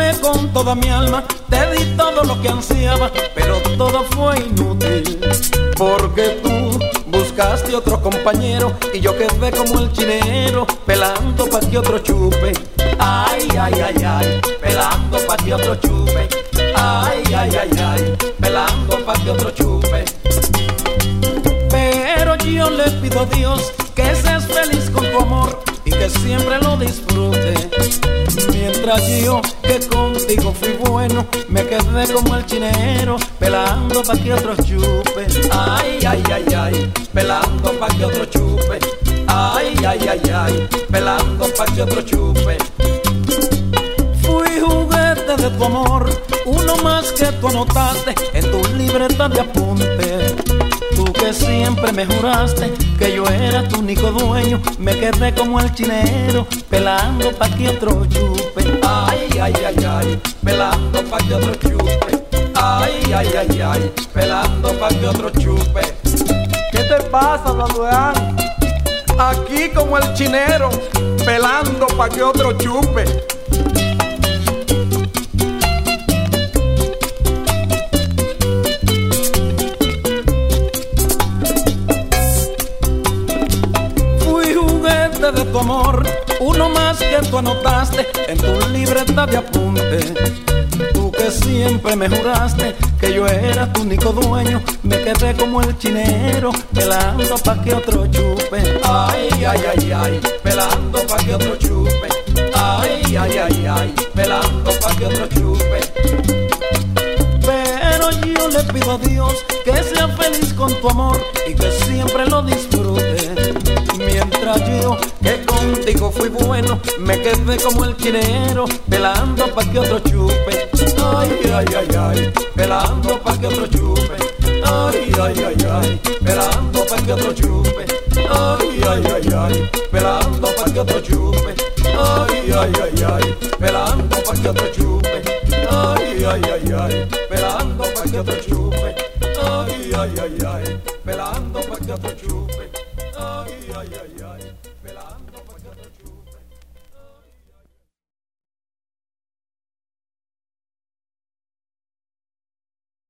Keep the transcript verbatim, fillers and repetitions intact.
amé con toda mi alma, te di todo lo que ansiaba, pero todo fue inútil, porque tú buscaste otro compañero y yo quedé como el chinero, pelando pa' que otro chupe. Ay, ay, ay, ay, pelando pa' que otro chupe. Ay, ay, ay, ay, pelando pa' que otro chupe. Pero yo le pido a Dios que seas feliz con tu amor y que siempre lo disfrute. Mientras yo, que contigo fui bueno, me quedé como el chinero, pelando pa' que otro chupe. Ay, ay, ay, ay, pelando pa' que otro chupe. Ay, ay, ay, ay, pelando pa' que otro chupe. Fui juguete de tu amor, uno más que tú anotaste en tu libreta de apunte. Tú que siempre me juraste que yo era tu único dueño, me quedé como el chinero, pelando pa' que otro chupe. Ay, ay, ay, ay, pelando pa' que otro chupe. Ay, ay, ay, ay, pelando pa' que otro chupe. ¿Qué te pasa, Don Juan? Aquí como el chinero, pelando pa' que otro chupe. De tu amor, uno más que tú anotaste en tu libreta de apunte. Tú que siempre me juraste que yo era tu único dueño, me quedé como el chinero, pelando pa' que otro chupe. Ay, ay, ay, ay, pelando pa' que otro chupe. Ay, ay, ay, ay, pelando pa' que otro chupe. Pero yo le pido a Dios que sea feliz con tu amor y que siempre lo disfrute. Mientras yo, que contigo fui bueno, me quedé como el chinero, pelando pa' que otro chupe. Ay, ay, ay, ay, pelando pa' que otro chupe. Ay, ay, ay, ay, pelando pa' que otro chupe. Ay, ay, ay, ay, pelando pa' que otro chupe. Ay, ay, ay, ay, pelando pa' que otro chupe. Ay, ay, ay, ay, pelando pa' que otro chupe. Ay, ay, ay, ay, pelando pa' que otro chupe. Ay, ay, ay, ay.